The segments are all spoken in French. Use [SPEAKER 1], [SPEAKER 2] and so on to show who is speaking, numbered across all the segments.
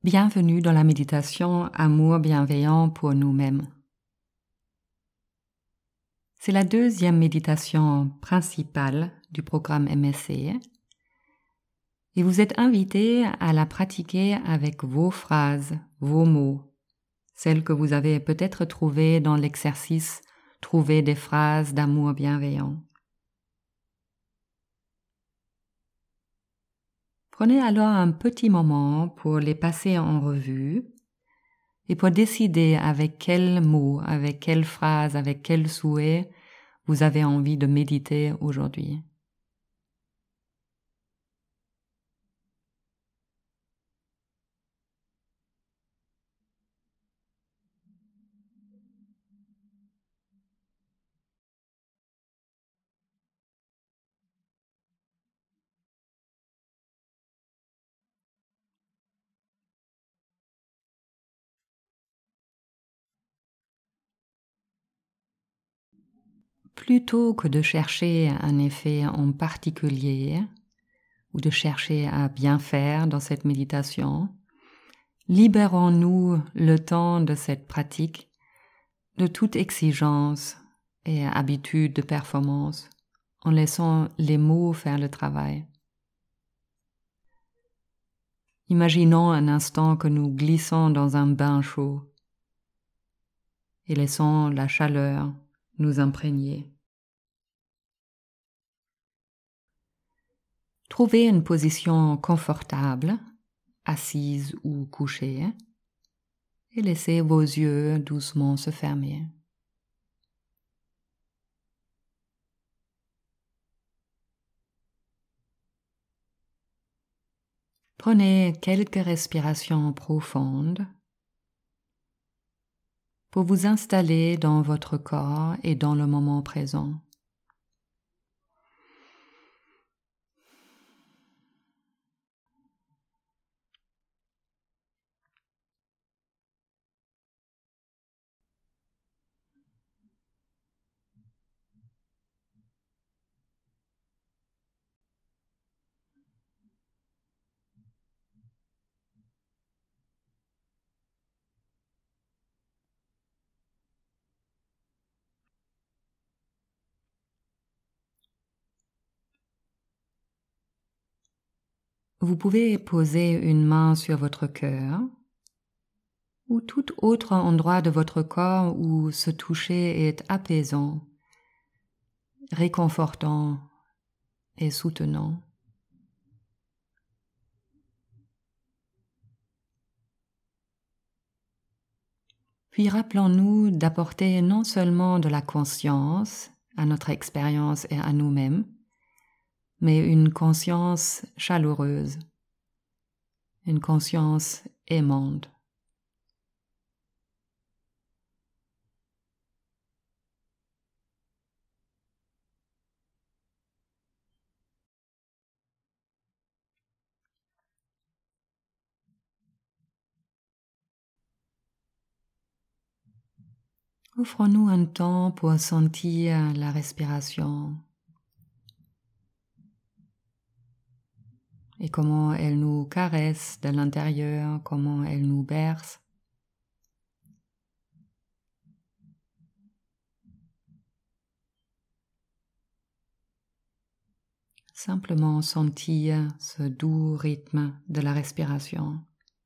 [SPEAKER 1] Bienvenue dans la méditation Amour bienveillant pour nous-mêmes. C'est la deuxième méditation principale du programme MSC et vous êtes invité à la pratiquer avec vos phrases, vos mots, celles que vous avez peut-être trouvées dans l'exercice Trouver des phrases d'amour bienveillant. Prenez alors un petit moment pour les passer en revue et pour décider avec quels mots, avec quelles phrases, avec quels souhaits vous avez envie de méditer aujourd'hui. Plutôt que de chercher un effet en particulier ou de chercher à bien faire dans cette méditation, libérons-nous le temps de cette pratique de toute exigence et habitude de performance en laissant les mots faire le travail. Imaginons un instant que nous glissons dans un bain chaud et laissons la chaleur nous imprégner. Trouvez une position confortable, assise ou couchée, et laissez vos yeux doucement se fermer. Prenez quelques respirations profondes pour vous installer dans votre corps et dans le moment présent. Vous pouvez poser une main sur votre cœur ou tout autre endroit de votre corps où ce toucher est apaisant, réconfortant et soutenant. Puis rappelons-nous d'apporter non seulement de la conscience à notre expérience et à nous-mêmes, mais une conscience chaleureuse, une conscience aimante. Offrons-nous un temps pour sentir la respiration et comment elle nous caresse de l'intérieur, comment elle nous berce. Simplement sentir ce doux rythme de la respiration.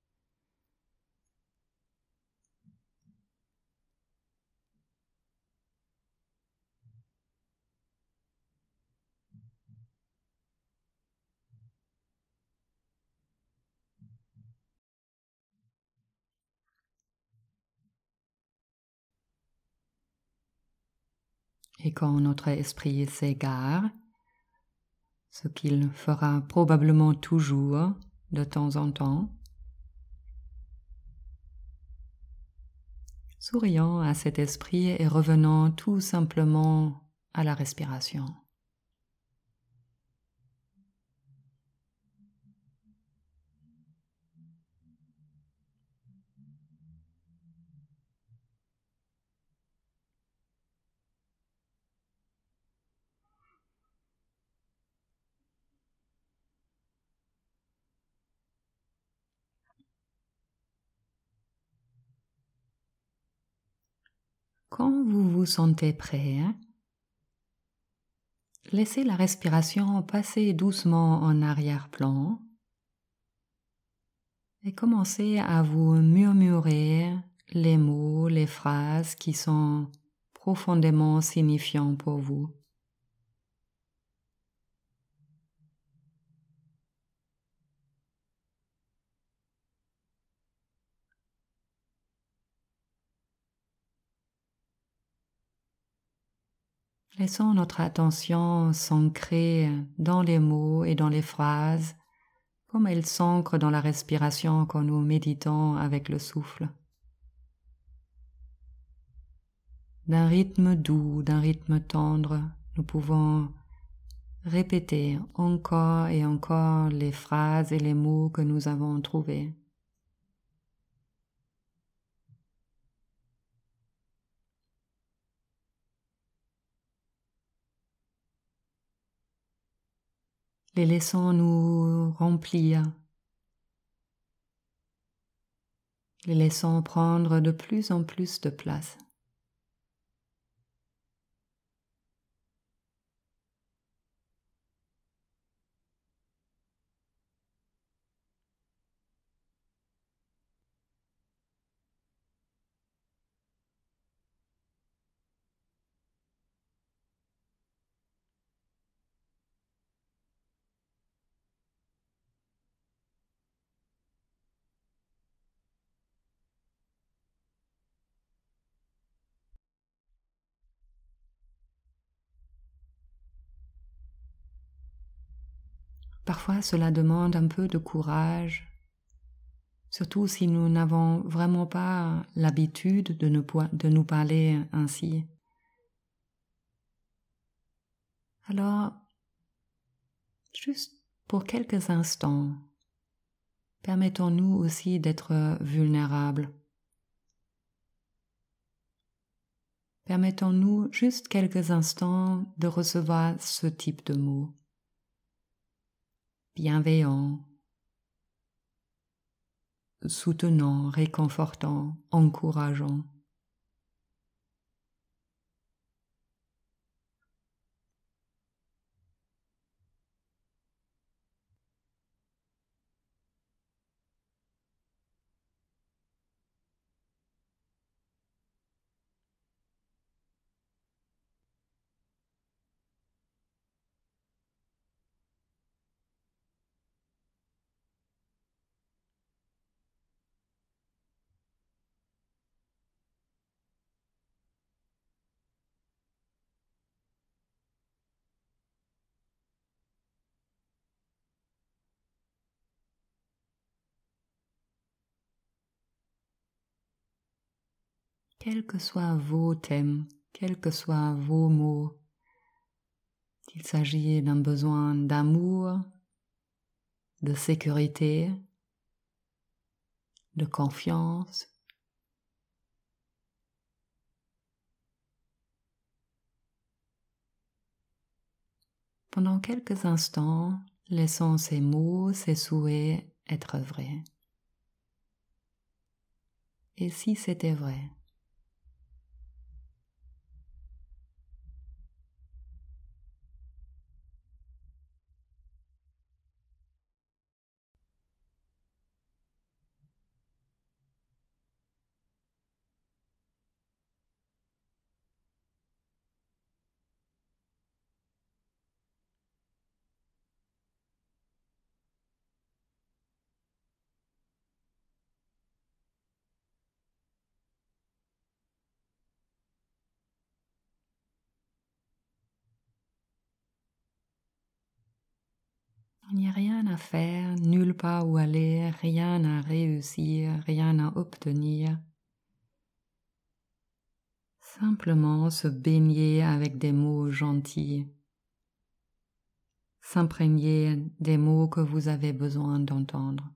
[SPEAKER 1] Et quand notre esprit s'égare, ce qu'il fera probablement toujours de temps en temps, sourions à cet esprit et revenons tout simplement à la respiration. Quand vous vous sentez prêt, laissez la respiration passer doucement en arrière-plan et commencez à vous murmurer les mots, les phrases qui sont profondément signifiants pour vous. Laissons notre attention s'ancrer dans les mots et dans les phrases, comme elles s'ancrent dans la respiration quand nous méditons avec le souffle. D'un rythme doux, d'un rythme tendre, nous pouvons répéter encore et encore les phrases et les mots que nous avons trouvés. Les laissons nous remplir, les laissons prendre de plus en plus de place. Parfois, cela demande un peu de courage, surtout si nous n'avons vraiment pas l'habitude de nous parler ainsi. Alors, juste pour quelques instants, permettons-nous aussi d'être vulnérables. Permettons-nous juste quelques instants de recevoir ce type de mots. Bienveillant, soutenant, réconfortant, encourageant. Quels que soient vos thèmes, quels que soient vos mots, qu'il s'agit d'un besoin d'amour, de sécurité, de confiance, pendant quelques instants, laissons ces mots, ces souhaits être vrais. Et si c'était vrai? Il n'y a rien à faire, nulle part où aller, rien à réussir, rien à obtenir. Simplement se baigner avec des mots gentils, s'imprégner des mots que vous avez besoin d'entendre.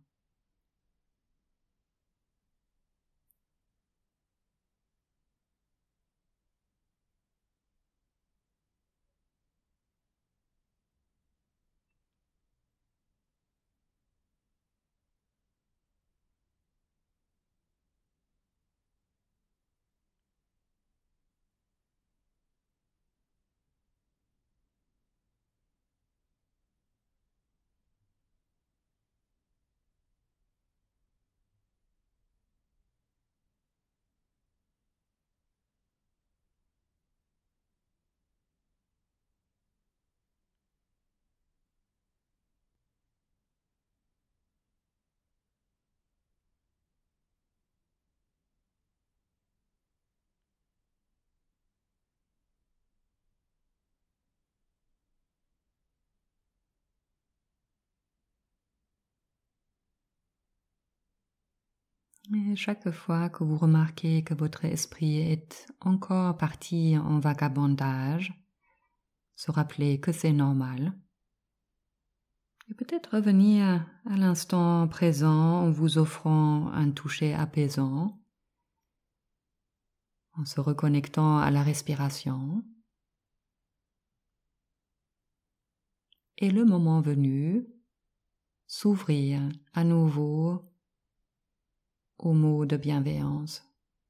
[SPEAKER 1] Et chaque fois que vous remarquez que votre esprit est encore parti en vagabondage, se rappeler que c'est normal. Et peut-être revenir à l'instant présent en vous offrant un toucher apaisant, en se reconnectant à la respiration. Et le moment venu, s'ouvrir à nouveau aux mots de bienveillance.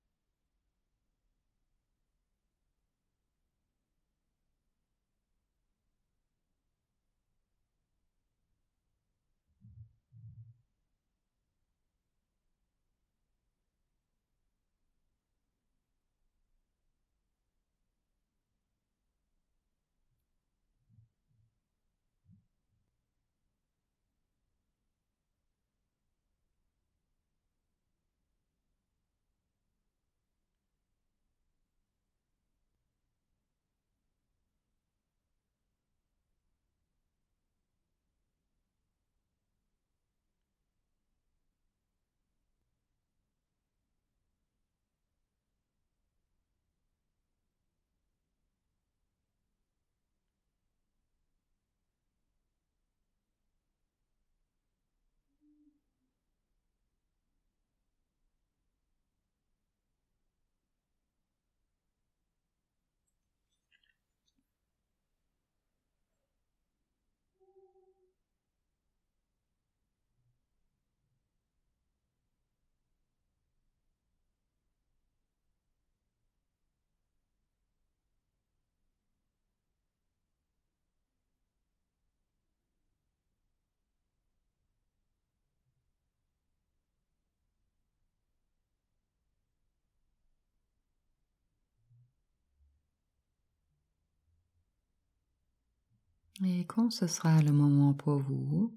[SPEAKER 1] Et quand ce sera le moment pour vous,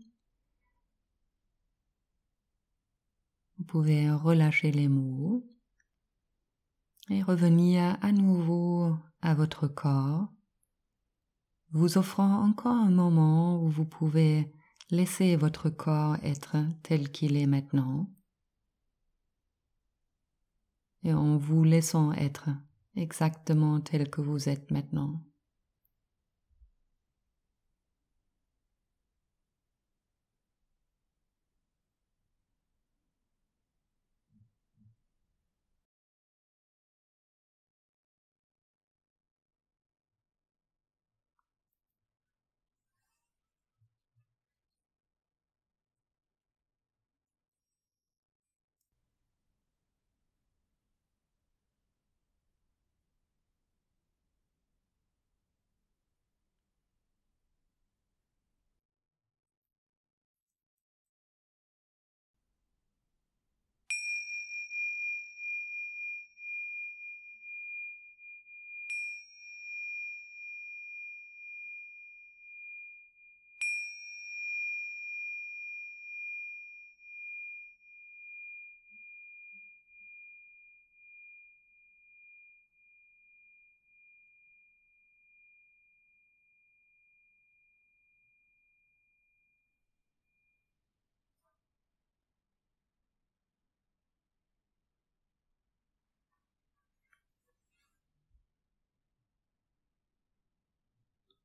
[SPEAKER 1] vous pouvez relâcher les mots et revenir à nouveau à votre corps, vous offrant encore un moment où vous pouvez laisser votre corps être tel qu'il est maintenant et en vous laissant être exactement tel que vous êtes maintenant.